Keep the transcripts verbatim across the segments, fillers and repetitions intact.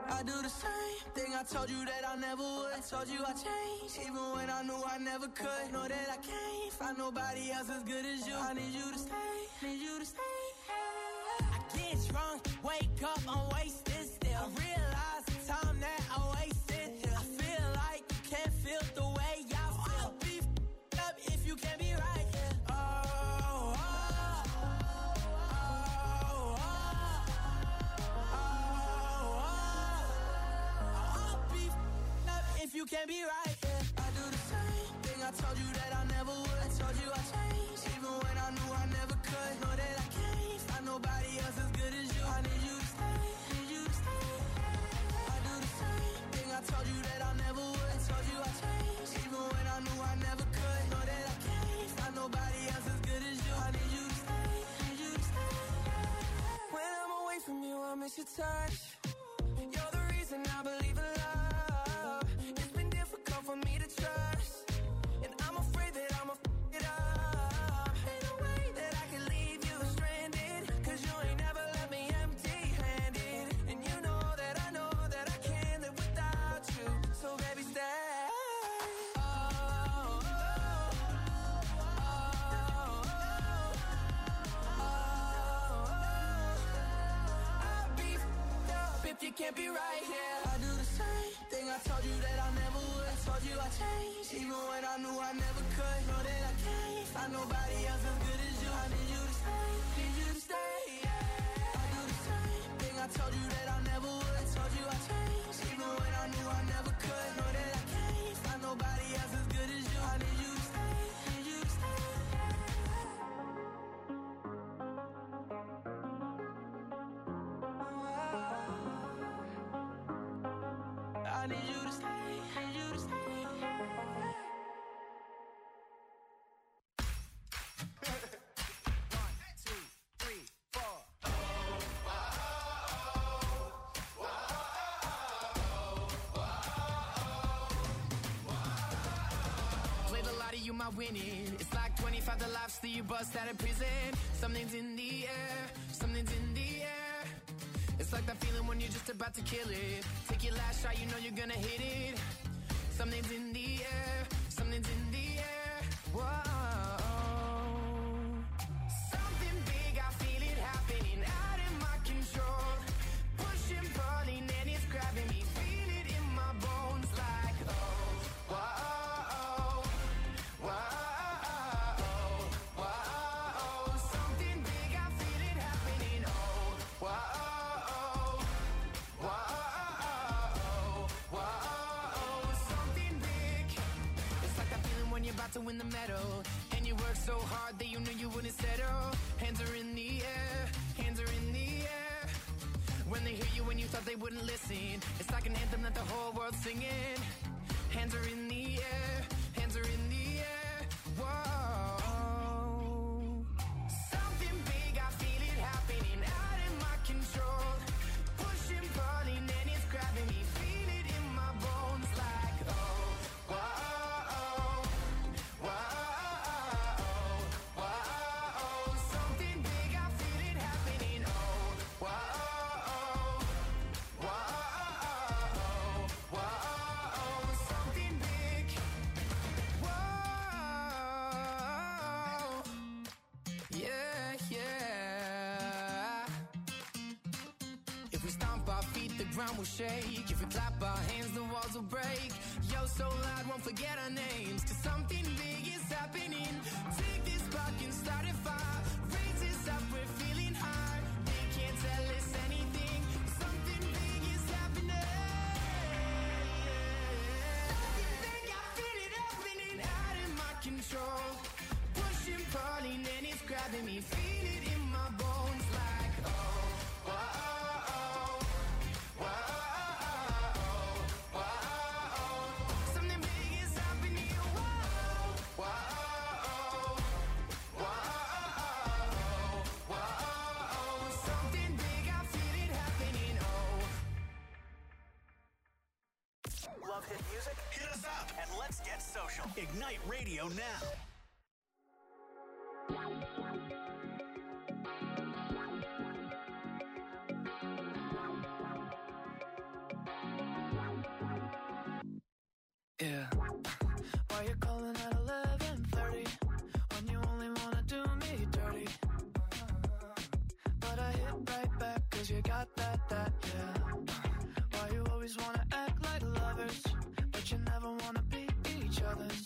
I do the same thing I told you that I never would. I told you I changed, even when I knew I never could. Know that I can't find nobody else as good as you. I need you to stay, need you to stay. I get drunk, wake up, I'm wasted still. I realize the time that I wasted here. I feel like you can't feel the way I feel. I'll be f***ed up if you can't be right here. Oh, oh, oh, oh, oh, oh. I'll be f***ed up if you can't be right here. I do the same thing I told you that I never would. I told you I changed, even when I knew I never could. Know that I can't find nobody else as good as you. I need you to stay, need you to stay. I do the same thing I told you that I never would. I told you I changed, even when I knew I never could. Know that I can't find nobody else as good as you. I need you to stay, need you to stay. When I'm away from you, I miss your touch. You're the reason I believe in love. It's been difficult for me to trust, and I'm afraid that I'ma f*** it up. Ain't no way that I can leave you stranded, cause you ain't never left me empty-handed. And you know that I know that I can't live without you. So baby, stay. Oh, oh, oh, oh, oh. I'll be f***ed up if you can't be right here. I do the same thing I told you that I never would. I told you I changed, even when I knew I never could. Know that I can't find nobody else as good as you. I need you to stay, need you to stay. Yeah. I do the same thing I told you that I never would. I told you I changed, even when I knew I never could. Know that I can't find nobody else as good as you. I need you to stay, need you to stay. I need you to stay, need you to stay. Played a lot of you my winning. It's like twenty-five the lives that you bust out of prison. Something's in the air, something's in the air. It's like that feeling when you're just about to kill it. Take your last shot, you know you're gonna hit it. Something's in the air, something's in the air. Whoa. Something big, I feel it happening out of my control. Pushing, pulling, and it's grabbing me. Feel it in my bones like, oh, whoa, whoa, whoa. Something big, I feel it happening, oh, whoa. About to win the medal, and you work so hard that you knew you wouldn't settle. Hands are in the air, hands are in the air. When they hear you when you thought they wouldn't listen, it's like an anthem that the whole world's singing. Hands are in the air, hands are in the air. Whoa. Something big, I feel it happening out of my control. Pushing, pulling, and it's grabbing me. Feel it in my bones like, oh, whoa. Ground will shake. If we clap our hands, the walls will break. Yo, so loud, won't forget our names. Cause something big is happening. Take this spark and start a fire. Raise this up, we're feeling high. They can't tell us anything. Something big is happening. Something big, I feel it happening out of my control. Pushing, pulling, and it's grabbing me. Feel it in my bones like, oh, whoa. Love hit music? Hit us up and let's get social. Ignite Radio now. cause you got that, that, yeah. Why you always wanna act like lovers, but you never wanna be each other's.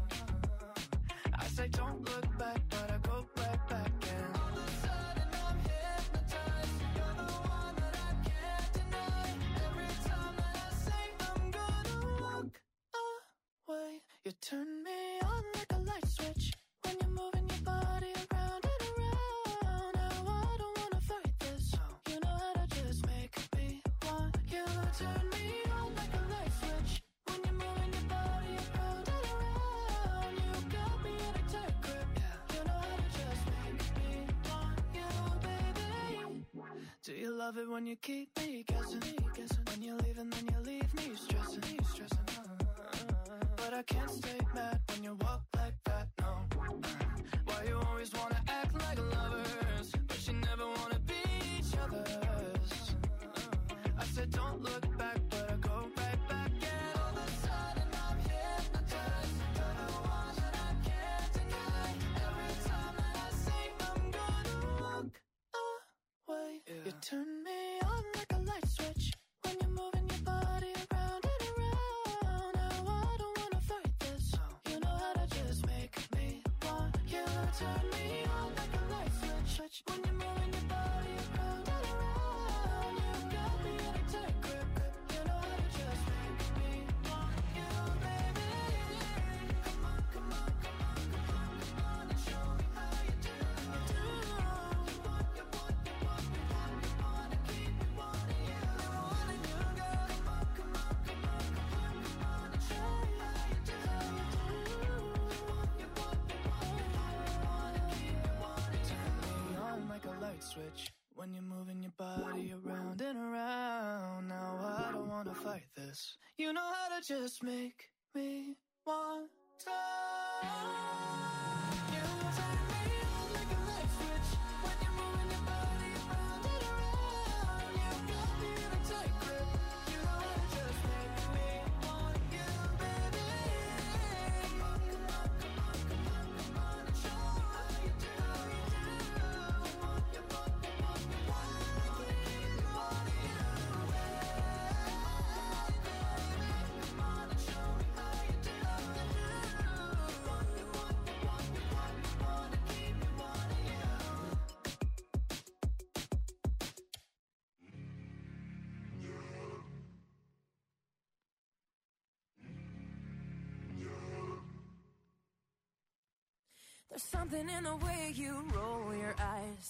I say don't look back, but I go right back and all of a sudden I'm hypnotized. You're the one that I can't deny. Every time that I say I'm gonna walk away, you turn me on like a light switch. When you're moving your body around and around. Now I don't wanna fight this. You know how to just make me want you. Turn me on like a light switch. When you're moving your body around and around. You got me in a tight grip. You know how to just make me want you, baby. Do you love it when you keep me guessing? When you leave and then you leave me stressing. But I can't stay mad when you walk like that, no. Why you always wanna act like lovers, but you never wanna be each other's. I said don't look back, but I go right back. And all of a sudden I'm hypnotized. You're the one that I can't deny. Every time that I say I'm gonna walk away, yeah. You turn me on like a light switch. When you're moving your body around and around. Now I don't wanna fight this. You know how to just make me want you. Turn me on like a light switch. When you're moving your body around and around. You got me in a tight grip. You know how to just make me want you, baby. Come on, come on, come on, come on, come on and show me how you do. You want, you want, you want, you want, you want, you wanna keep me wanting you. Wanting you, girl. Come on, come on, come on, come on, come on and show me how you do. You want, you want, you want, you want, you wanna keep me wanting you. Turn me on like a light switch. When you're moving your body around and around. Now I don't wanna fight this. You know how to just make me want to. You turn me on like a light switch. When you're moving your body around and around. You got me in a tight grip. You know how to just make me want you, baby. Come on, come on, come on, come on, come on and show me how you do. You want, you want, you want, you want, you wanna keep me wanting you. Come on and show me how you do. You want, you want, you want, you want, you wanna keep me wanting you. There's something in the way you roll your eyes.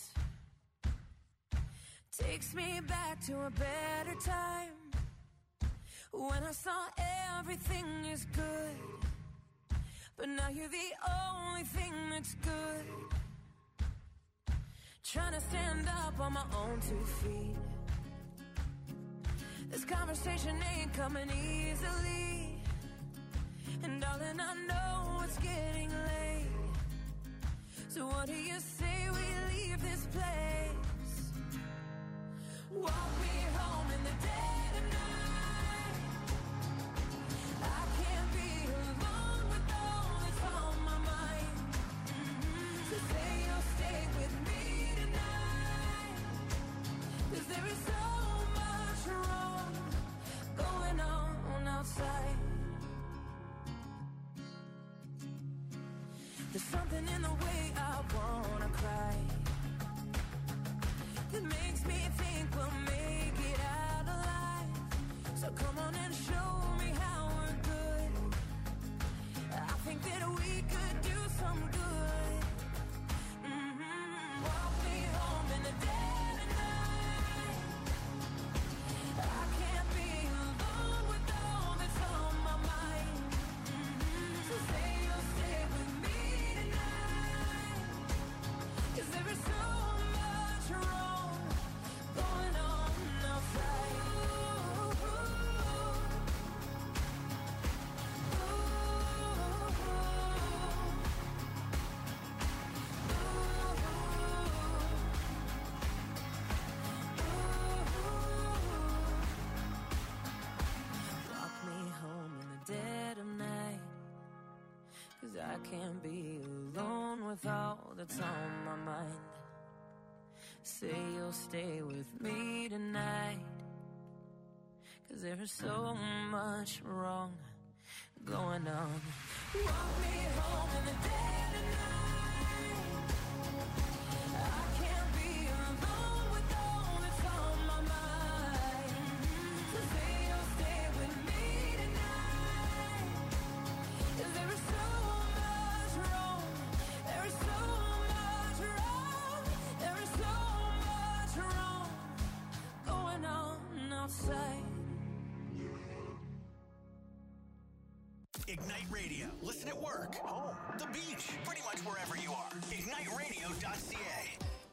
Takes me back to a better time. When I saw everything is good. But now you're the only thing that's good. Trying to stand up on my own two feet. This conversation ain't coming easily. And darling, I know it's getting late. So what do you say we leave this place? Walk me home in the dead of night. I can't be alone with all that's on my mind. Mm-hmm. So say you'll stay with me tonight. 'Cause there is so much wrong going on outside. There's something in the way I wanna cry that makes me think we'll make it out alive. So come on and show me how we're good. I think that we could do some good. Mm-hmm. Walk me home in the dead of night. I can't be alone with all that's on my mind. Mm-hmm. So say you'll stay with me. 'Cause there is so much wrong going on outside. Ooh, walk me home in the dead of night. 'Cause I can't be alone with all that's on my mind. say you'll stay with me tonight. 'Cause there is so much wrong going on. Walk me home in the dead of night. I can't be alone with all that's on my mind. So say you'll stay with me tonight. 'Cause there is so much wrong. There is so much wrong. There is so much wrong going on outside. Ignite Radio. Listen at work, home, the beach, pretty much wherever you are. ignite radio dot c a.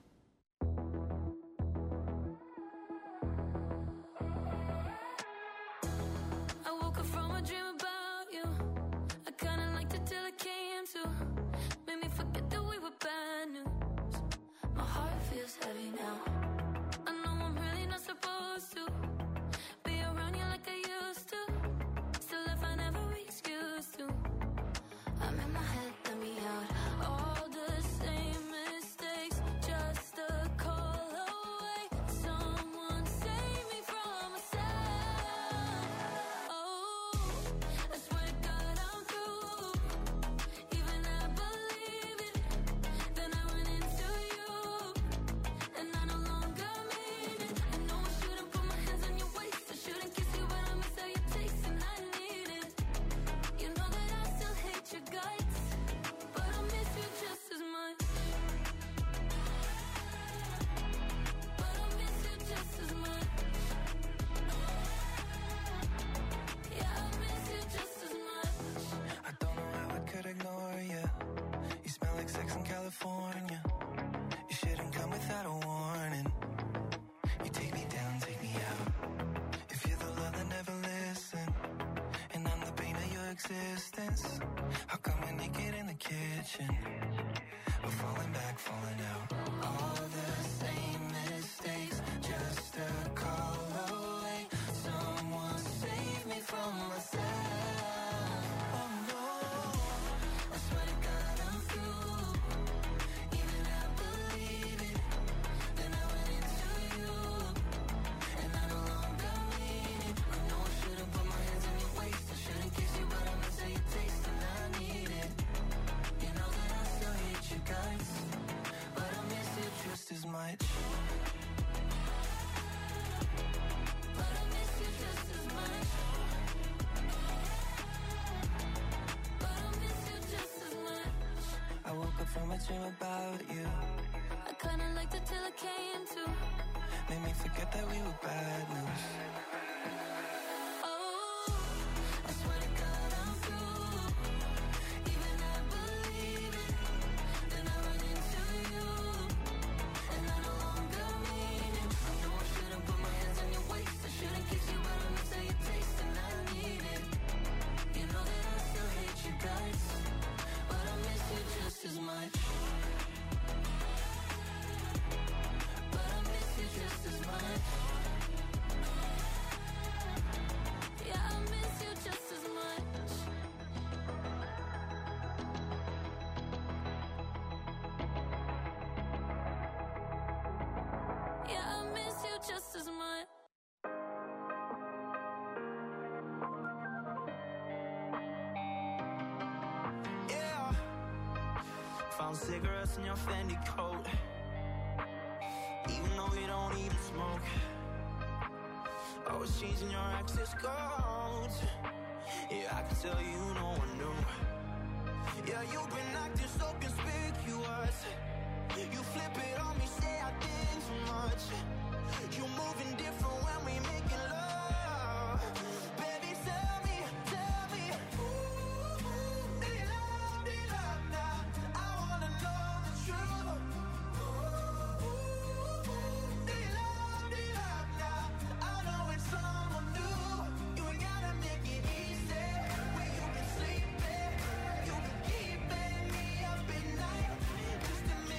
I woke up from a dream about you. I kinda liked it till it came to. Made me forget that we were bad news. My heart feels heavy now. I know I'm really not supposed to be around you like I used to. Still if I never excuse to. I'm in my head, let me out. All the same mistakes, just a call away. Someone save me from myself. Oh, I swear to God I'm through. Even I believe it. Then I went into you, and I no longer mean it. I know I shouldn't put my hands on your waist. I shouldn't kiss you, but I miss how you taste, and I need it. You know that I still hate your guts, but I miss you just as much. But I miss you just as much. Yeah, I miss you just as much. I don't know how I could ignore you. You smell like sex in California. You shouldn't come without a warning. You take me down, take me out. If you're the love that never listened, and I'm the pain of your existence, how come we're naked in the kitchen? We're falling back, falling out. All the same mistakes, just a call away. Someone save me from myself. Oh no, I swear to God I'm through. Even I believe it. Then I went into you, and I no longer mean it. I know I shouldn't put my hands on your waist. I shouldn't kiss you, but I miss how you taste, and I need it. You know that I still hate you guys, but I miss you just as much. But I miss you just as much. But I miss you just as much. I woke up from a dream about you. I kinda liked it till it came to. Made me forget that we were bad news. Oh, I swear to God I'm through. Even I believe it. Then I went into you, and I no longer mean it. I know I shouldn't put my hands on your waist. I shouldn't kiss you, but I miss how you taste, and I need it. You know that I still hate you guys, but I miss you just as much. But I miss you just as much. Yeah, I miss you just as much. Yeah, I miss you just as much. Yeah. Found cigarettes in your Fendi coat, even though you don't even smoke. Always changing your access codes. Yeah, I can tell you no one knew. Yeah, you've been acting so conspicuous. You flip it on me, say I think too much. You moving different when we making love. Baby, tell me, tell me, ooh, do you love, do you love now? I wanna know the truth. Ooh, do you love, do you love now? I know it's someone new. You ain't gotta make it easy. Where you been sleeping, you been keeping me up at night. Just to make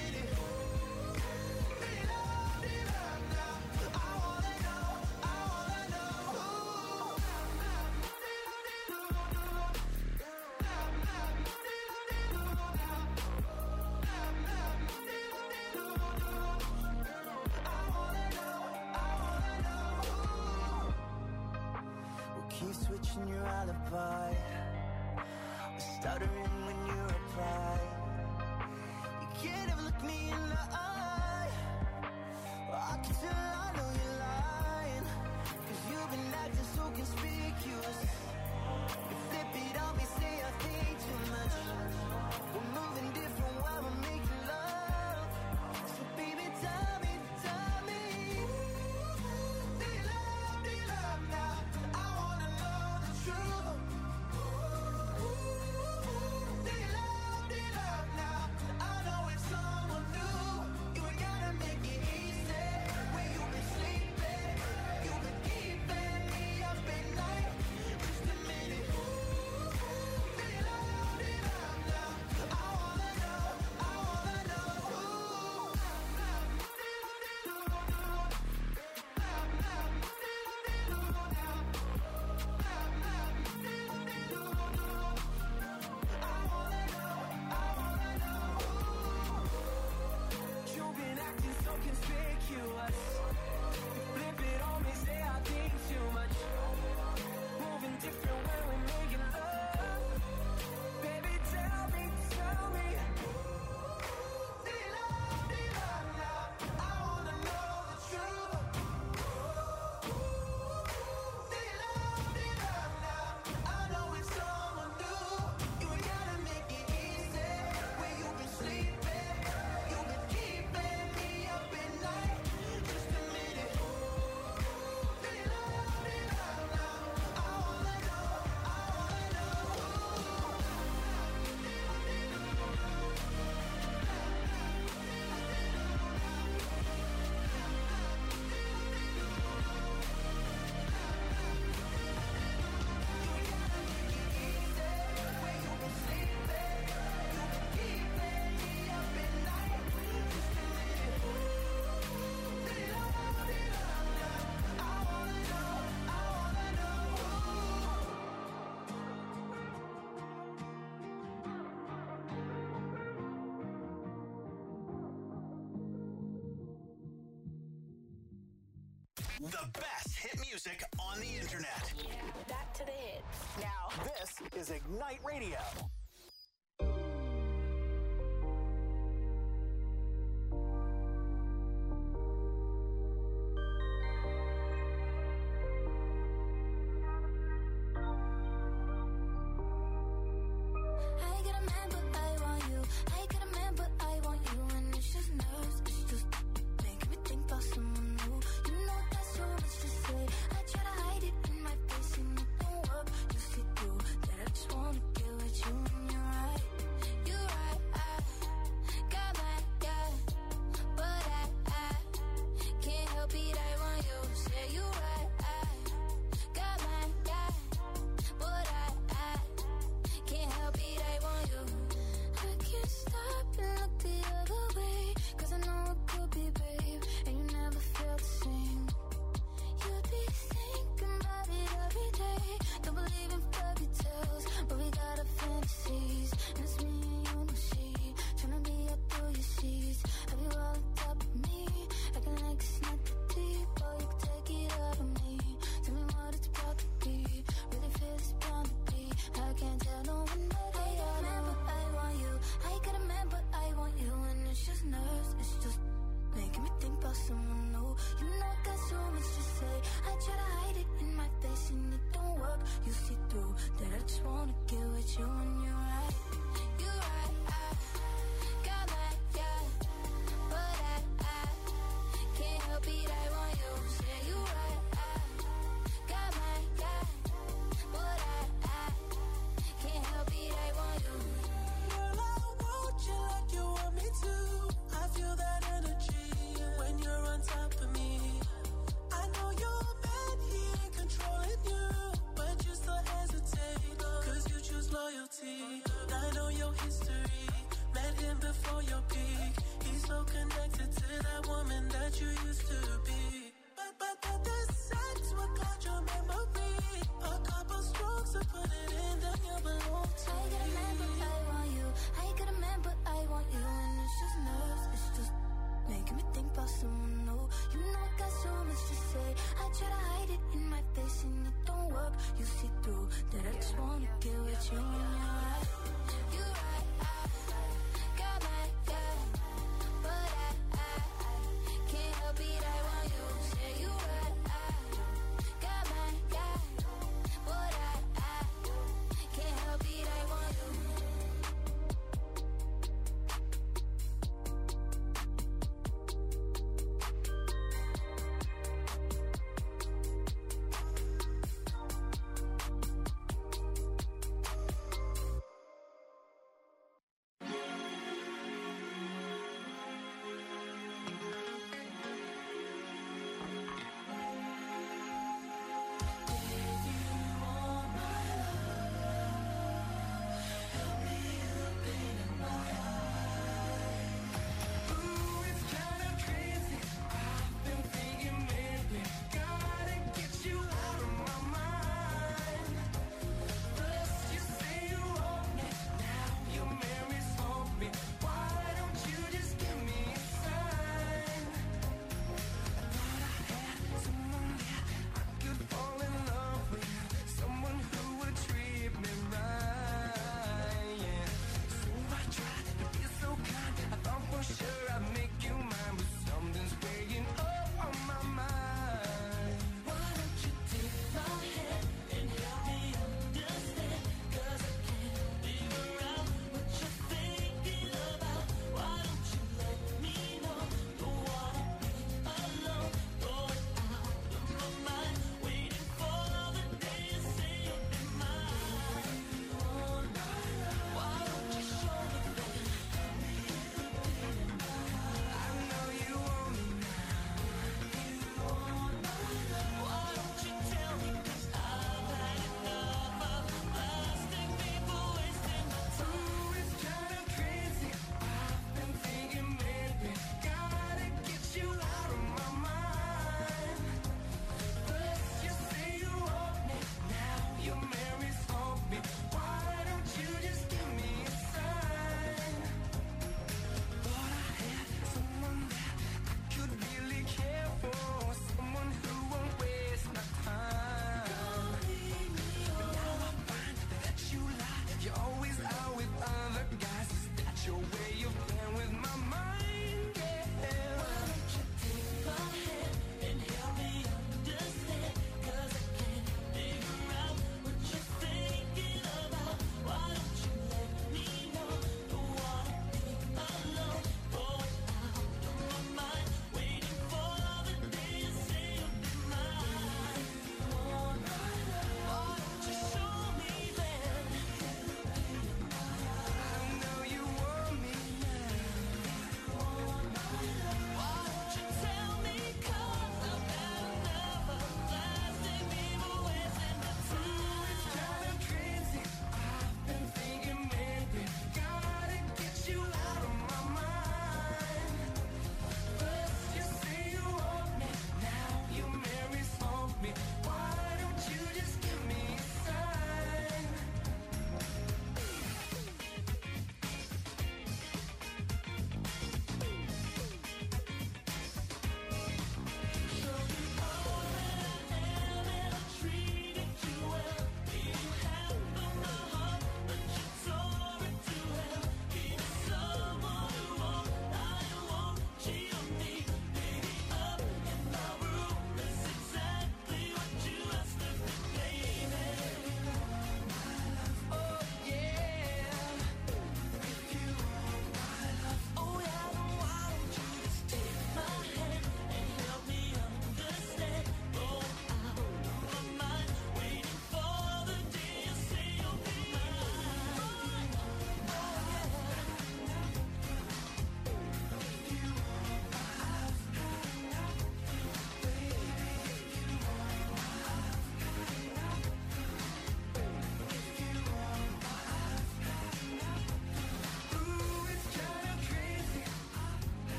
you switching your alibi. We're stuttering when you reply. You can't ever look me in the eye. Well, I can tell I know you're lying, cause you've been acting so conspicuous. You flip it on me, say I think too much. We're moving different while we're making love. So baby, tell me, tell me, do you love, do you love now? I wanna know the truth. Do you love, do you love now? I know it's someone new. You ain't gotta make it easy. Where you been sleeping? You been keeping me up at night. Just a minute. Do you love, do you love now? I wanna know, I wanna know. You've been acting so conspicuous. You flip it on me, say I think too much. Moving different when we're making love. Baby, tell me, tell me, do you love, do you love now? I wanna know the truth. Do you love, do you love now? I know it's someone new. You ain't gotta make it easy. Where you been sleeping? You been keeping me up at night. Just a minute. Do you love, do you love now? I wanna know, I wanna know. Where you been sleeping? You been keeping me up at night. Just a minute. Do you love, do you love now? I wanna know, I wanna know. The best hit music on the internet. Back to the hits. Now, This is Ignite Radio. I get a man, but I want you. I get a man, but I want you. And it's just nerves, it's just making me think about someone new. You know that's so much to say. I try to hide it in my face and it don't work. You see through that I just wanna get what you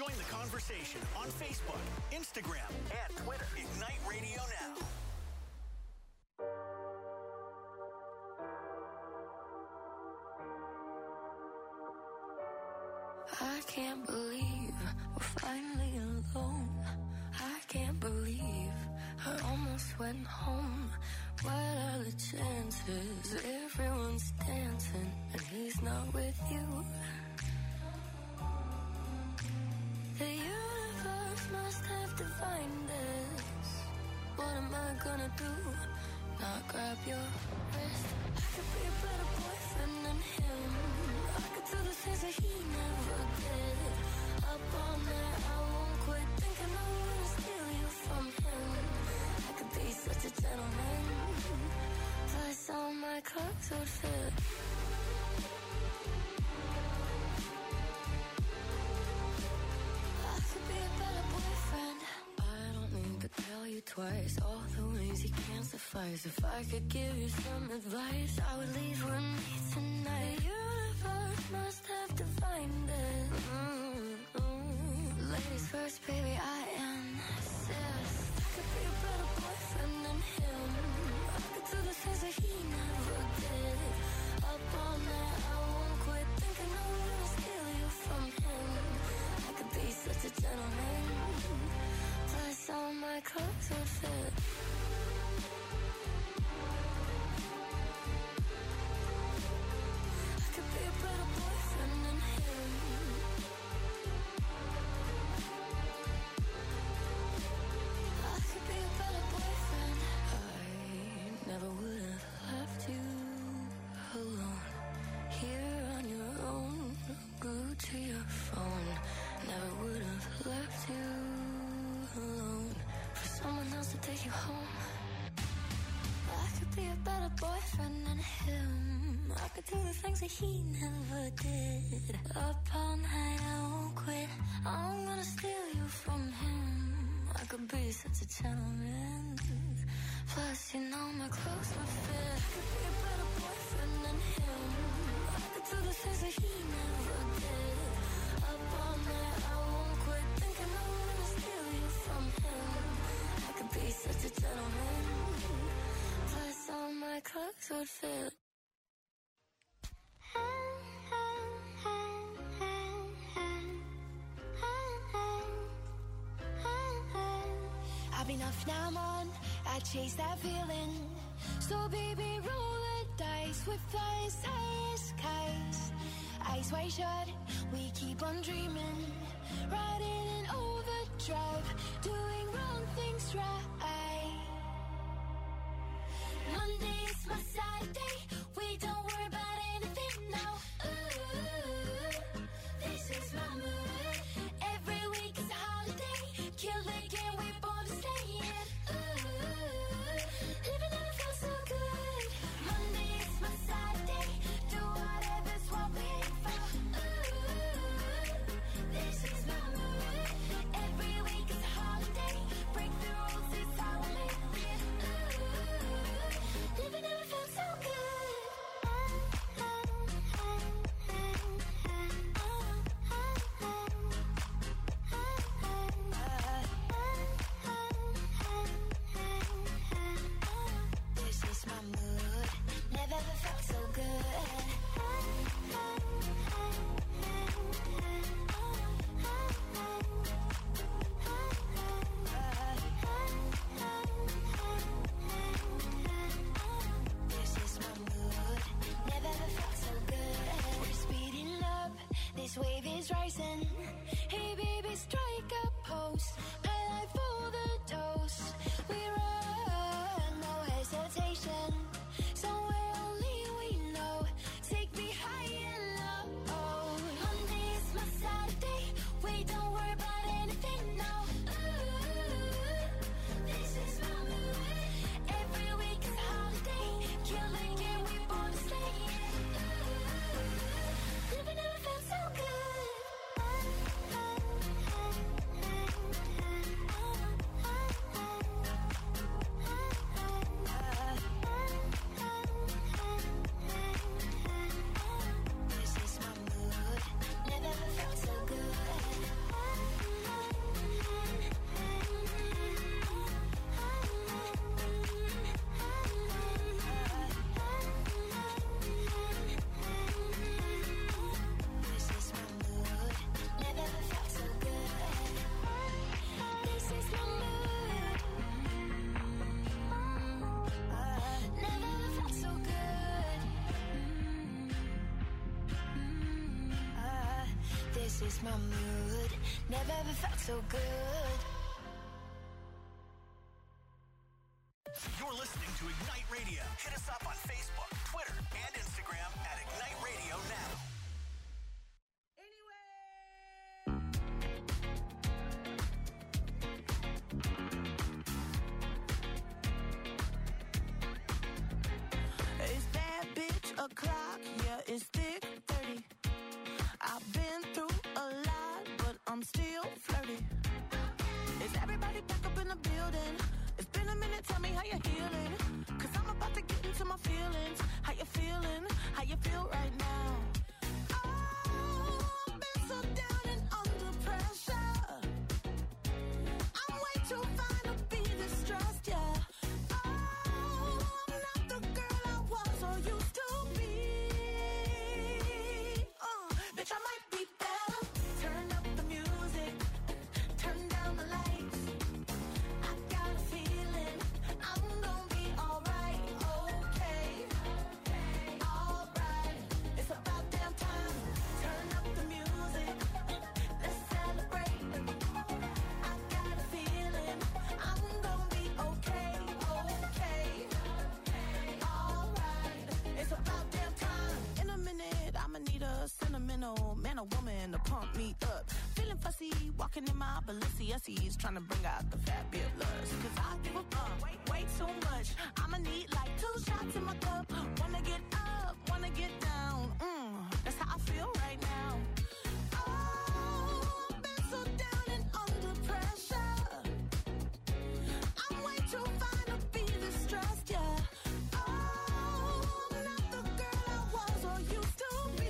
Join the conversation on Facebook, Instagram, and Twitter. Ignite Radio Now. I can't believe we're finally alone. I can't believe I almost went home. What are the chances? Everyone's dancing and he's not with you. The universe must have defined this. What am I gonna do? Not grab your wrist. I could be a better boyfriend than him. I could do the things that he never did. Up all night, I won't quit thinking I wanna steal you from him. I could be such a gentleman. Plus all my clothes would fit. I could be a better boyfriend. I don't need to tell you twice all the ways you can't suffice. If I could give you some advice, I would leave with me tonight. The universe must have defined it. Mm-hmm. Ladies first, baby, I insist. I could be a better boyfriend than him. I could do the things that he never did. Up all night, I won't quit thinking I wanna steal you from him. I could be such a gentleman. Plus all my clothes would fit. I could be a better boyfriend than him. I could be a better boyfriend. I never would have left you alone. Here on your own, glued to your phone. Never would have left you alone for someone else to take you home. I could be a better boyfriend than him. I could do the things that he never did. Up all night, I won't quit. I'm gonna steal you from him. I could be such a gentleman. Plus, you know my clothes would fit. I could be a better boyfriend than him. I could do the things that he never did. Up all night, I won't quit thinking I wanna steal you from him. I could be such a gentleman. Plus, all my clothes would fit. I've enough now, I'm on. I chase that feeling. So baby, roll the dice with flying skies. Eyes wide shut, we keep on dreaming. Riding in overdrive, doing wrong things right. Monday's my Saturday, we don't worry about anything now. Ooh, this is my mood. Every week is a holiday. Kill the game, we born to stay in. Ooh, living never felt so good. Monday is my Saturday. Do whatever's what we aim for. Ooh, this is my mood. Every week is a holiday. Break the rules, it's how we live it. Ooh, living never felt so good. This is my mood. Never ever felt so good. This is my mood. Never ever felt so good. We're speeding up. This wave is rising. Hey baby, strike a pose. I like for the dose. We run, no hesitation. Somewhere only we know. Take me high and low. Monday is my Saturday. We don't worry about anything now. Ooh, this is my mood. Every week is a holiday. Kill the game, we born to stay in. Ooh, living never felt so good. this my mood? Never ever felt so good. You're listening to Ignite Radio. Hit us up on Facebook, Twitter, and Instagram at Ignite Radio Now. It's that bitch o'clock, yeah, it's thick thirty. I've been through a lot, but I'm still flirty. Is everybody back up in the building? It's been a minute, tell me how you're healing. Cause I'm about to get into my feelings. How you feeling? How you feel right now? Oh, I've been so down and under pressure. I'm way too fine to be distressed, yeah. Oh, I'm not the girl I was or used to be. Uh, bitch, I might be better. Turn up the music. Turn down the lights. I got a feeling I'm gonna be alright, okay, alright. It's about damn time. Turn up the music. Let's celebrate. I got a feeling I'm gonna be okay, okay, alright. It's about damn time. In a minute, I'ma need a sentimental man or woman to pump me up. Feeling fussy, walking in my Balenciennes, trying to bring out the fabulous. Cause I give a fuck way, way too much. I'ma need like two shots in my cup. Wanna get up, wanna get down. Mm, that's how I feel right now. Oh, I've been so down and under pressure. I'm way too fine to be distressed, yeah. Oh, I'm not the girl I was or used to be.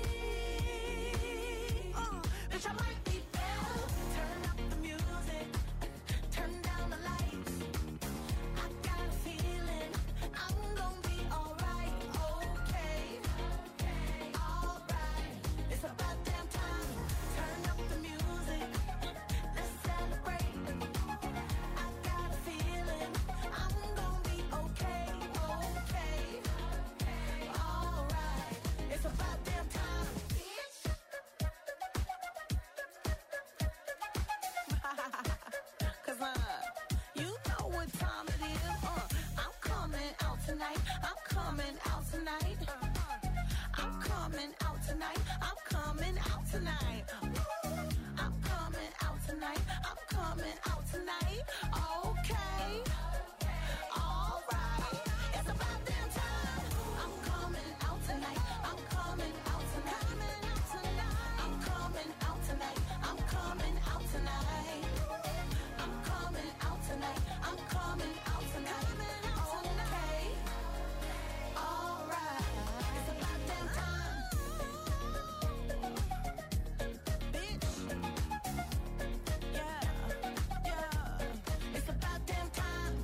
Uh, bitch, I might be better. Turn up the music. Turn down the lights. I got a feeling I'm gonna be alright, okay, alright. It's about damn time. Turn up the music. Let's celebrate. I got a feeling I'm gonna be okay, okay, alright. It's about damn time. Cause uh, you know what time it is. Uh, I'm coming out tonight. I'm coming out tonight. I'm coming out tonight. I'm coming out tonight. I'm coming out tonight. I'm coming out tonight. Okay. Alright. It's about damn time. I'm coming out tonight. I'm coming out tonight. I'm coming out tonight. I'm coming out tonight. I'm coming out tonight. I'm coming out tonight. Okay. Alright. It's about damn time. Bitch. Yeah. Yeah. It's about damn time.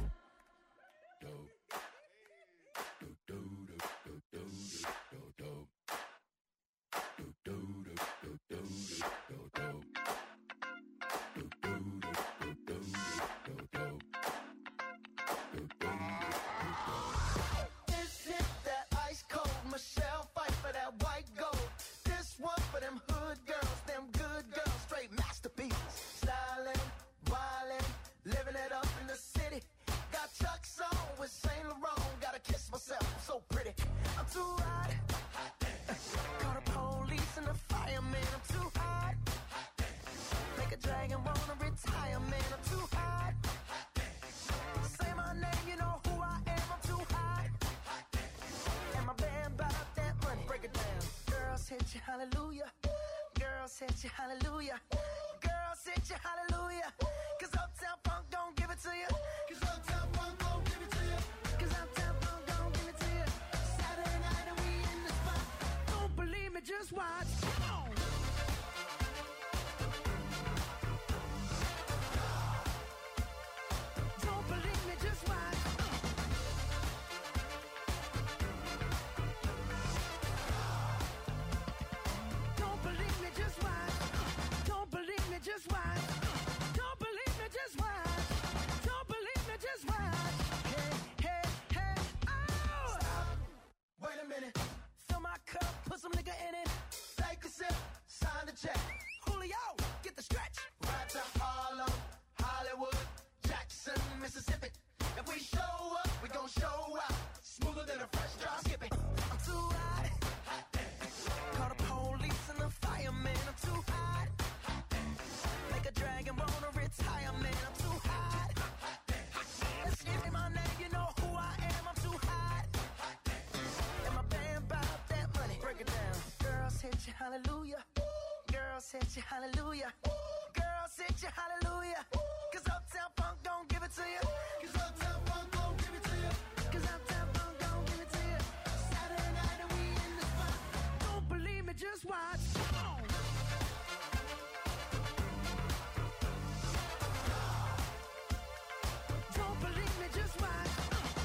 This hit that ice cold. Michelle fight for that white gold. This one for them hood girls, them good girls, straight masterpieces. Styling, wildin', living it up in the city. Got Chuck's on with Saint Laurent. Gotta kiss myself, I'm so pretty. I'm too hot. Call the police and the fireman. I'm too hot. Make a dragon wanna retire, man. I'm too hot. Say my name, you know who I am. I'm too hot. And my band bought that money. Break it down. Girls hit you, hallelujah. Girls hit you, hallelujah. Girls hit you, hallelujah. Cause Uptown Funk don't give it to you. Cause Uptown Funk don't give it to you. Cause Uptown Funk don't give it to you. Saturday night and we in the spot. Don't believe me, just watch. Come on. Don't believe me, just watch. Don't believe me, just watch. Don't believe me, just watch. Don't believe me, just watch. Don't believe hallelujah. Girls hit you hallelujah. Girls hit you hallelujah. Cause Uptown Funk don't give it to you. Cause Uptown Funk don't give it to you. Cause Uptown Funk don't give it to you. Saturday night and we in the spot. Don't believe me, just watch. Come on. Don't believe me, just watch.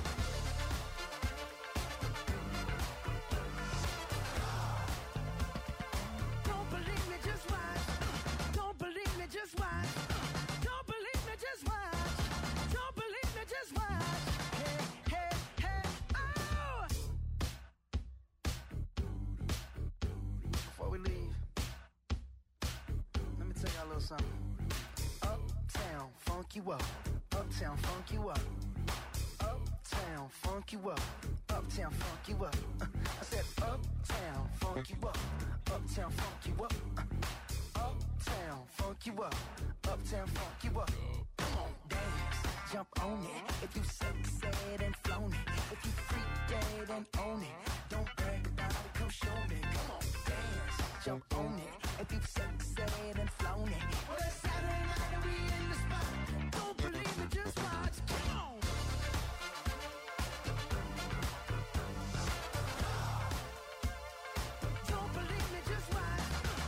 Don't believe me, just watch. Don't believe me, just watch. Don't believe me, just watch. Don't believe me, just watch. Hey, hey, hey, oh! Before we leave, let me tell y'all a little something. Uptown, funk you up. Uptown, funk you up. Uptown, funk you up. Uptown, funk you up. I said uptown, funk you up. Uptown, funk you up. Uptown, funk you up. Uptown, funk you up. Come on, dance, jump on it. If you succeed and flown it. If you freak dead and own it. Don't brag about it, come show me. Come on, dance, jump on it. If you succeed and flown it. Well, it's Saturday night and we in the spot. Don't believe me, just watch. Come on. Don't believe me, just watch.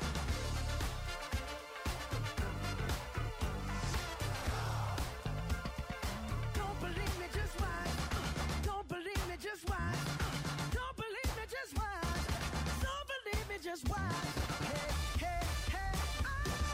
Don't believe me, just watch. Don't believe me, just watch. Don't believe me, just watch. Don't believe me, just watch. Hey, hey, hey, oh!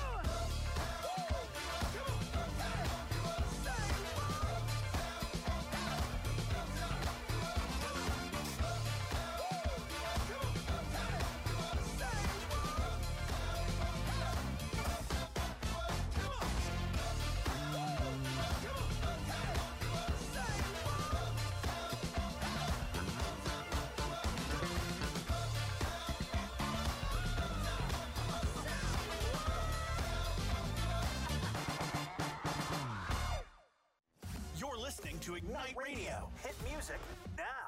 You're listening to Ignite Radio. Hit music now.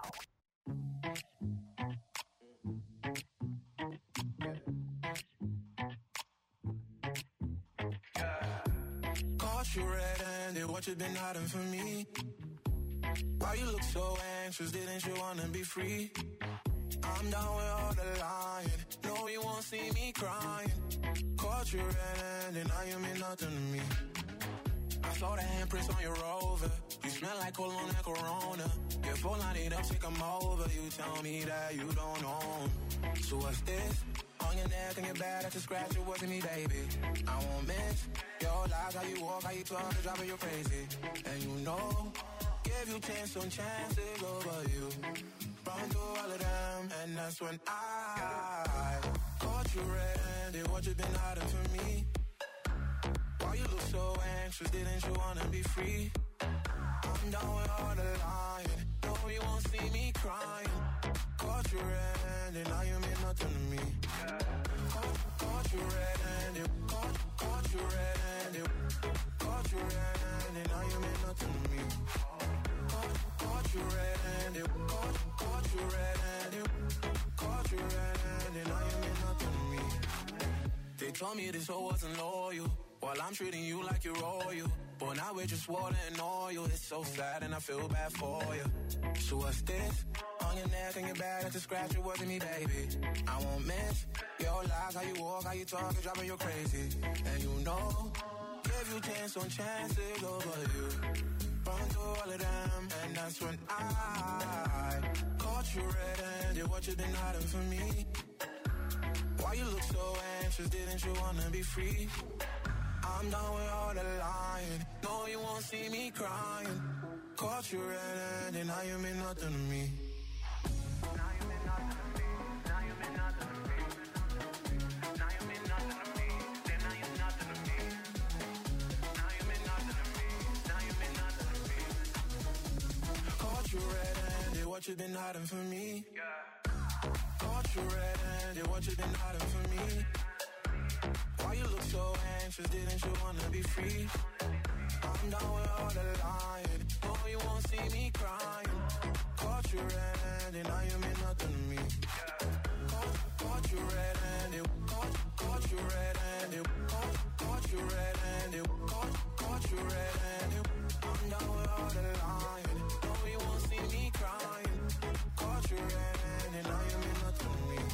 Caught you red-handed, what you been hiding from me? Why you look so anxious, didn't you wanna be free? I'm down with all the lying, no you won't see me crying. Caught you red-handed, now you mean nothing to me. I saw the handprints on your Rover. You smell like cologne and Corona. Your phone light up, take 'em over. You tell me that you don't own. So what's this? On your neck and your back, that's a scratch. It wasn't me, baby. I won't miss your lies, how you walk, how you talk, it's driving you crazy. And you know, give you chance on chances over you. Run through all of them, and that's when I caught you red-handed. What you been hiding from me? Why you look so anxious, didn't you wanna be free? I'm down with all the lying, no you won't see me crying. Caught you red-handed, now you mean nothing to me. Caught, caught you red-handed, caught, caught you red-handed. Caught you red-handed, now you mean nothing to me. Caught, caught you red-handed, caught, caught you red-handed. Caught you red-handed, now you mean nothing to me. They told me this hoe wasn't loyal, while I'm treating you like you're royal. But now we're just water and oil. It's so sad and I feel bad for you. So what's this? On your neck and your back, that's a scratch. It wasn't me, baby. I won't miss your lies, how you walk, how you talk, it's driving you crazy. And you know, give you chance on chances over you. Run through all of them, and that's when I caught you red-handed. What you been hiding from me? Why you look so anxious, didn't you wanna be free? I'm done with all the lying, no you won't see me crying. Caught you red-handed, now you mean nothing to me. Now you mean nothing to me, now you mean nothing to me. Now you mean nothing to me, then now you're nothing to me. Now you mean nothing to me, now you mean nothing to me. Caught you red-handed, what you been hiding from me? Caught you red-handed, what you been hiding from me? Why you look so anxious, didn't you wanna be free? I'm down with all the lying, no you won't see me crying. Caught you red-handed, now you mean nothing to me. Caught, caught caught you red-handed, caught, caught you red-handed, caught, caught you red-handed, caught, caught you red-handed. I'm down with all the lying, no, you won't see me crying. Caught you red-handed, now you mean nothing to me.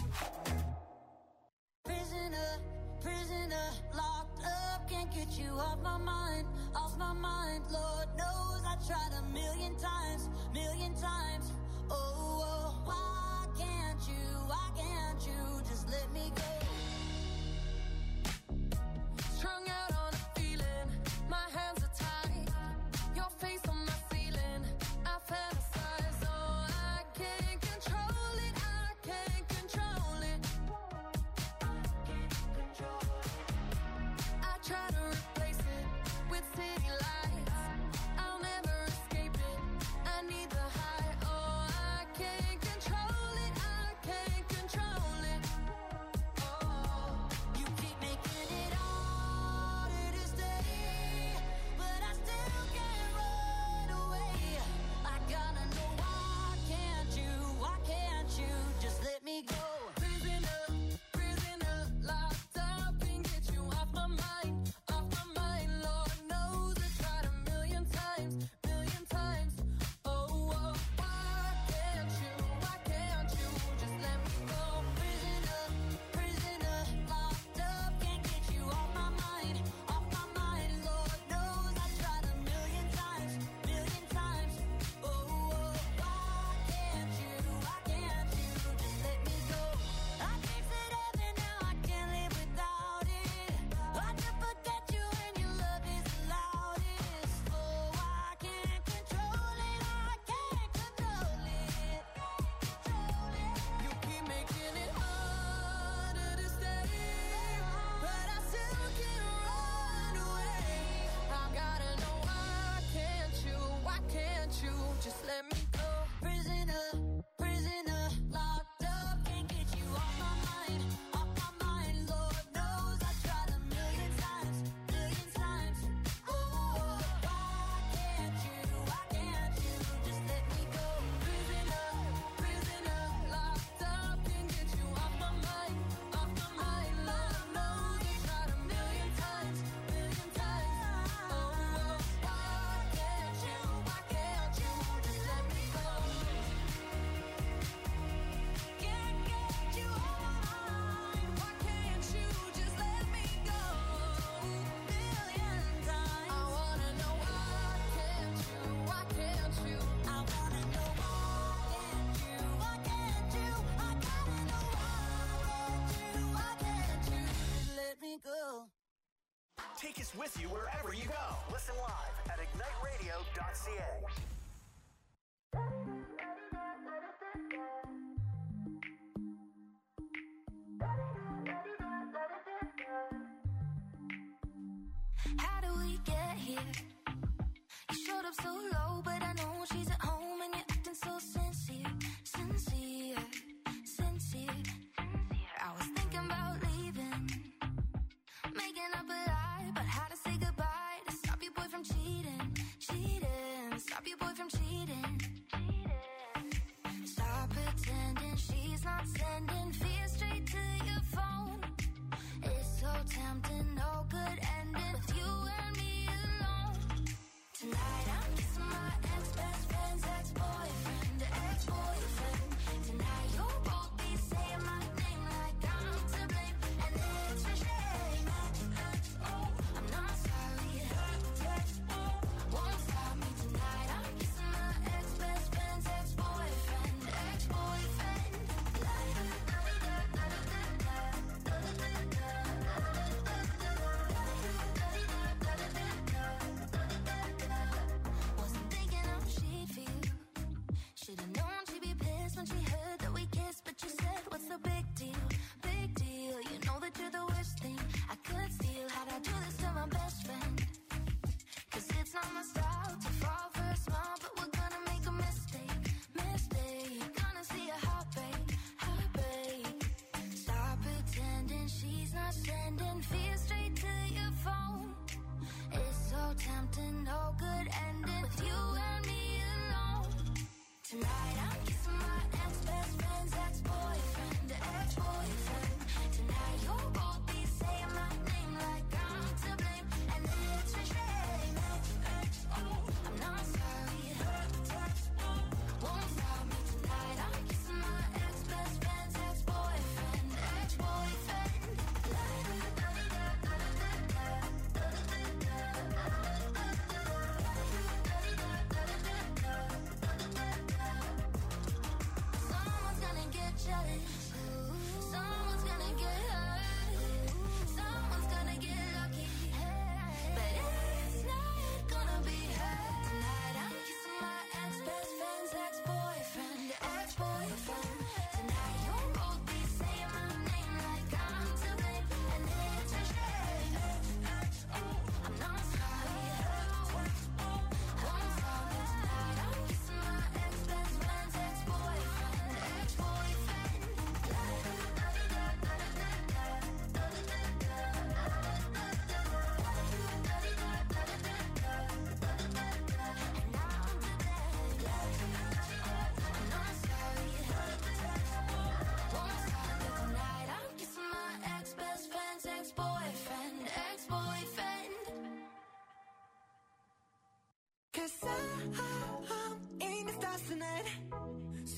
Prisoner, prisoner, locked up, can't get you off my mind, off my mind. Lord knows I tried a million times, million times. Oh, oh, why can't you, why can't you just let me go? Strung out on a feeling, my hands are tied, your face on my ceiling, I fantasize, oh, I can't control it, I can't control it. I try to replace it with city lights, I'll never escape it, I need the high, oh, I can't control it, I can't control it. Oh, You keep making it harder to stay, but I still can't run away. I gotta know why can't you, why can't you just let me go? prisoner, prisoner, locked up, can't get you off my mind, off my mind. Lord knows I tried a million times, million times. Oh, oh, why can't you, why can't you just let me go? Prisoner, prisoner, locked up, can't get you off my mind, off my mind. Lord knows I tried a million times, million times. Oh, oh, why can't you, why can't you just let me go? I tasted heaven, now I can't live without it. I can forget you when your love is the loudest. Oh, I can't control it, I can't control it. Control it. You keep making it harder to stay, but I still can't run away. I gotta know why can't you, why can't you just let me go? Prisoner, prisoner, locked up, can't get you off my mind, off my mind. Lord knows I tried a million times, million times. Oh, why can't you, why can't you just let me go? Prisoner, prisoner, locked up, can't get you off my mind, off my mind. Lord knows I tried a million times, million times. Oh, why can't you, why can't you just let me go? Can't get you off my mind, Why can't you just let me go? million times. I wanna know why can't you, why can't you? I wanna know why can't you, why can't you? I gotta know why can't you, why can't you just let me go? Take us with you wherever you go. Listen live at ignite radio dot c a. How do we get here? You showed up so low, but I know she's at home and you're acting so sincere, sincere, sincere. I was thinking about leaving, making up a lie about how to say goodbye to stop your boy from cheating, cheating, stop your boy from cheating. Stop pretending she's not sending fear straight to your phone. It's so tempting, no good ending with you and me alone. Tonight I'm kissing my ex-best friend's ex-boyfriend, ex-boyfriend. Tonight you'll both be saying my name like I'm to blame, and it's a shame. Oh, I'm not sorry. Won't stop me tonight. I'm kissing my ex-best friend's ex-boyfriend, ex-boyfriend. Wasn't thinking how she'd feel. Should've known she'd be pissed when she heard that we kissed, but you said, what's the big deal? Big deal. You know that you're the worst thing I could steal. How'd I do this to my best friend? Cause it's not my style to fall for a smile, but we're gonna make a mistake, mistake. Gonna see a heartbreak, heartbreak. Stop pretending she's not sending fear straight to your phone. It's so tempting, no good ending with you and me alone. Tonight I'm kissing my ex-best friend's ex-boyfriend, ex-boyfriend.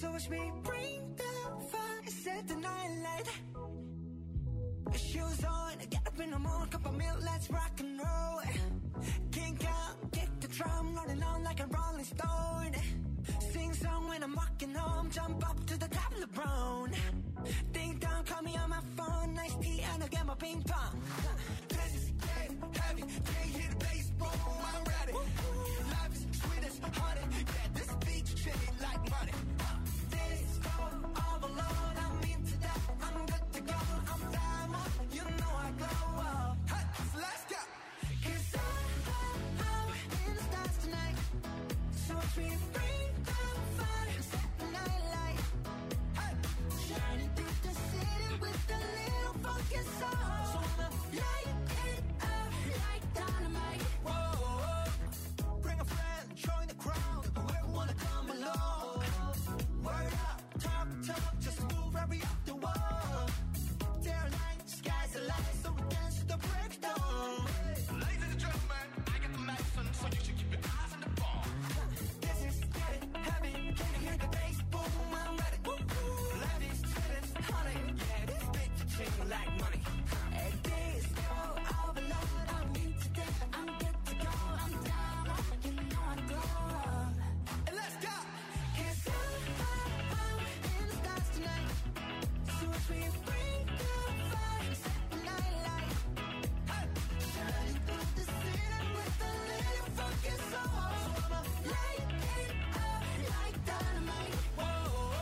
So watch me bring the fire, set the night light. Shoes on, get up in the morning, cup of milk, let's rock and roll. Kink out, kick the drum, rolling on like a rolling stone. Sing song when I'm walking home, jump up to the top of the brown. Ding dong, call me on my phone, nice tea and I'll get my ping pong. This is getting heavy, can't hear the bass, boom, I'm ready. Life is sweet as honey, yeah, this beach chain like money. This go overload, I'm into that, I'm good to go, I'm diamond, you know I glow up. Hey, so let's go. Cause I'm, I'm in the stars tonight, so watch me bring the fire, set the night light. Hey, shining through the city with a little funky soul. So I'ma light it up like dynamite. Whoa, bring a friend, join the crowd, whoever wanna come along. Word up, talk, talk, just move right up the wall. Day or night, sky's the light, so we dance to the breakdown. Ladies and gentlemen, I got the medicine, so you should keep your eyes on the ball. This is getting heavy, can you hear the bass? Boom, I'm ready. Life is sweet as honey, yeah, this bitch chain like money. And this go overload, I'm into that, I'm good to go, I'm down, you know I glow. And let's go. Cause I'm, I'm in the stars tonight, so watch me bring the fire, set the night light. Hey, shining through the city with a little funky soul. So I'ma light it up like dynamite. Whoa,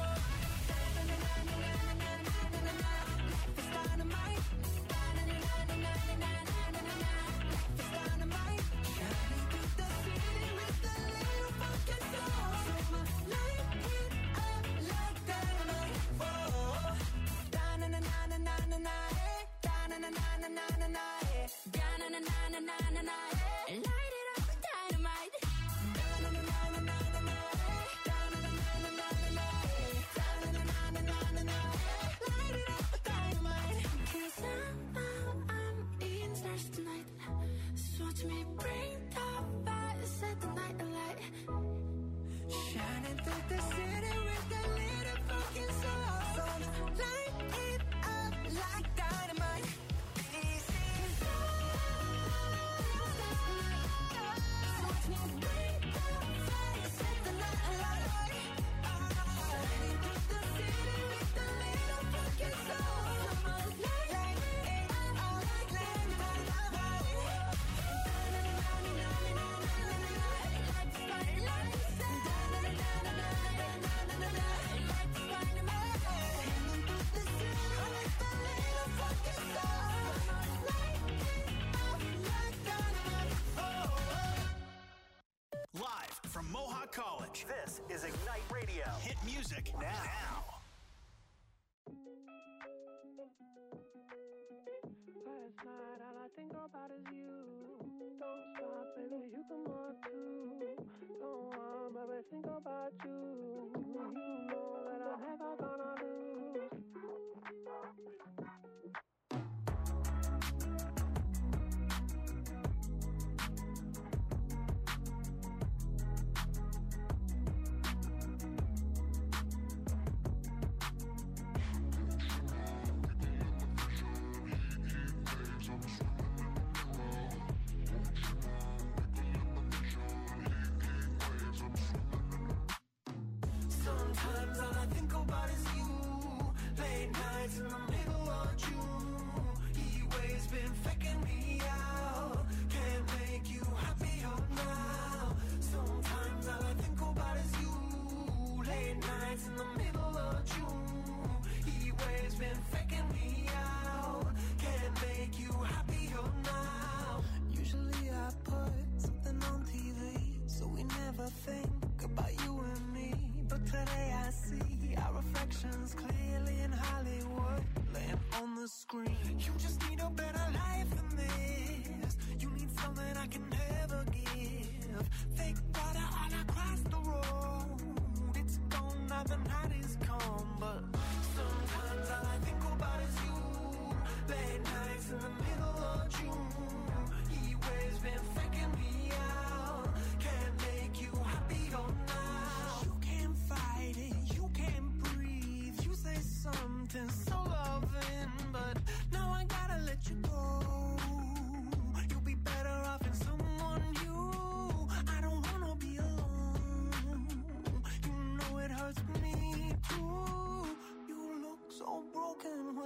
life is dynamite. Life is dynamite. Shining through the city with a little funky soul. So I'ma light it up like dynamite. Whoa, da-na-na-na-na-na-na, eh. Da-na-na-na-na-na-na, eh. Da-na-na-na-na-na-na, eh. Light it up with dynamite. Da-na-na-na-na-na-na, eh. Da-na-na-na-na-na-na, eh. Da-na-na-na-na-na-na, eh. Light it up with dynamite. 'Cause I'm, I'm in stars tonight, so watch me bring the fire, set the night alight. Shining through the city with a little fucking soul. So I'ma light it up like dynamite. Easy. 'Cause I'm in stars tonight, so watch me bring the fire, set the night alight. Shining through the city with a little fucking soul. So I'ma light it up like dynamite. Live from Mohawk College, this is Ignite Radio. Hit music now. Last night, all I think about is you. Don't stop, baby, you can walk too. Don't want, baby, think about you. You know that I'm never gonna lose. Sometimes all I think about is you. Late nights in the middle of June. He waves been faking me out. Can't make you happier now. Sometimes all I think about is you. Late nights in the middle of June. He waves been faking me out. Can't make you happier now. Usually I put something on T V, so we never think about you and me. But today I see our reflections clearly in Hollywood, laying on the screen. You just need a better life than this. You need something I can never give. Fake water all across the road. It's gone now, the night is come. But sometimes all I think about is you. Late nights in the middle of June. He waves been faking me out. Can't make you happier now. You can't fight it, you can't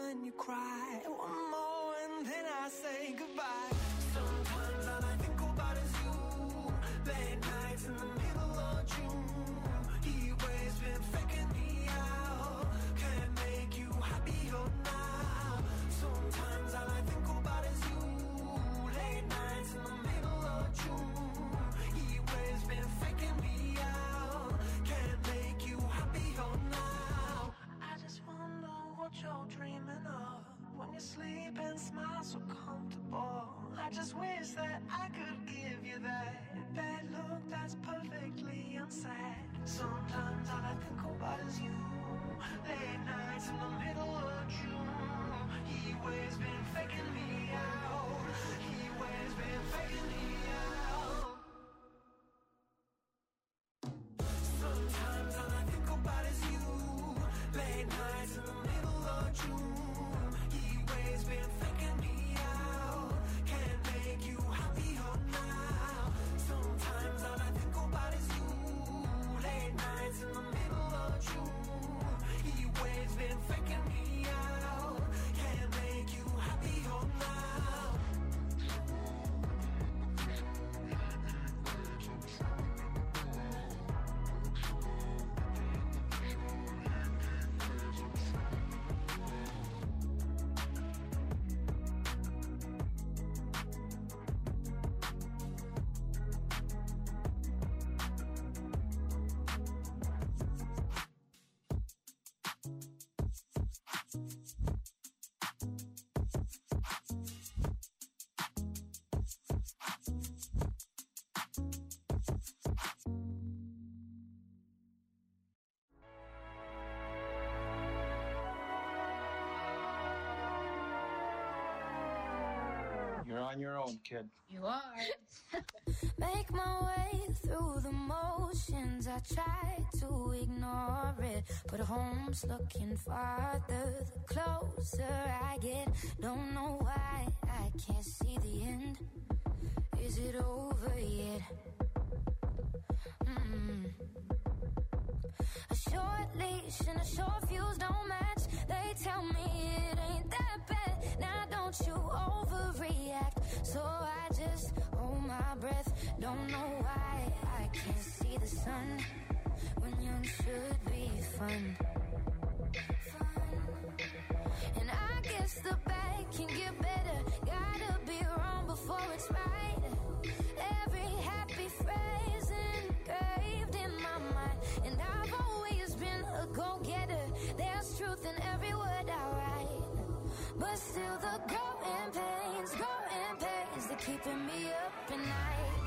when you cry. One more and then I say goodbye. Sometimes all I think about is you. Late nights in the middle of June. He always been faking me out. Can't make you happier now. Sometimes all I think about is you. Late nights in the middle of June. He always been faking me out. Can't make you happier now. I just wonder what you're dreaming of when you sleep and smile so comfortable. I just wish that I could give you that bad look that's perfectly unsaid. Sometimes all I think about is you. Late nights in the middle of June. He always been faking me out. He always been faking me out. Sometimes all I think about is you. Late nights in the middle of June. He always been faking me out. Can't make you happier now. Sometimes all I think about is you. Late nights in the middle of June. He always been faking me out. Can't make you happier now. You're on your own, kid. You are. Make my way through the motions. I try to ignore it, but home's looking farther the closer I get. Don't know why I can't see the end. Is it over yet? Mm. A short leash and a short fuse don't match. They tell me it ain't that bad. Now don't you overreact. So I just hold my breath. Don't know why I can't see the sun when young should be fun. Fun. And I guess the bad can get better. Gotta be wrong before it's right. Every happy phrase engraved in my mind. And I've always been a go-getter. There's truth in every word I write. But still the growing pains, growing pains, they're keeping me up at night.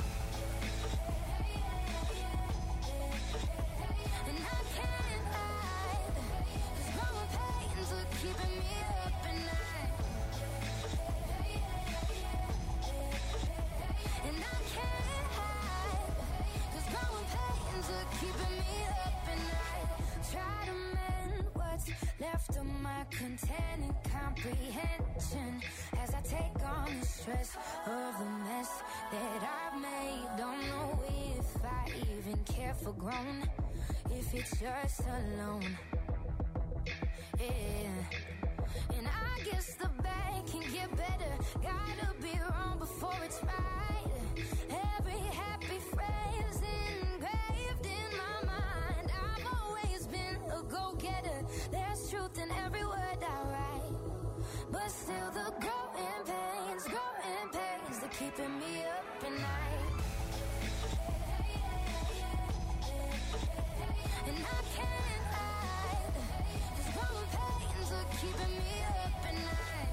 And I can't hide, 'cause growing pains are keeping me up at night. And I can't hide, 'cause growing pains are keeping me up at night. Try to mend what's left of my containing comprehension as I take on the stress of the mess that I've made. Don't know if I even care for grown, if it's just alone. Yeah. And I guess the bad can get better. Gotta be wrong before it's right. Every happy phrase engraved in my mind. I've always been a go-getter. There's truth in every word I write. But still the growing pains, growing pains, they're keeping me up at night. And I can't hide, 'cause growing pains are keeping me up at night.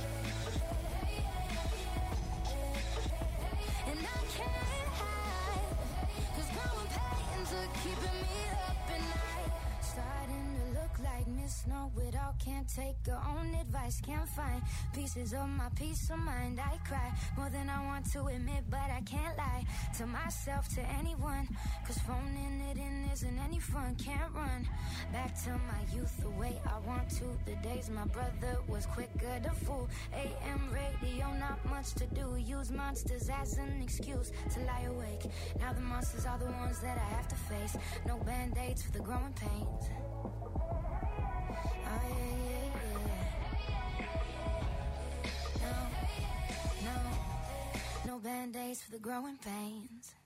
And I can't hide, 'cause growing pains are keeping me up at night. Starting to look like Miss Know-It-all. Can't take her own advice. Can't find pieces of my peace of mind. I cry more than I want to admit, but I can't lie to myself, to anyone, 'cause phoning it in isn't any fun. Can't run back to my youth the way I want to. The days my brother was quicker to fool. A M radio, not much to do. Use monsters as an excuse to lie awake. Now the monsters are the ones that I have to face. No band-aids for the growing pains. Oh yeah, yeah, yeah. for the growing pains.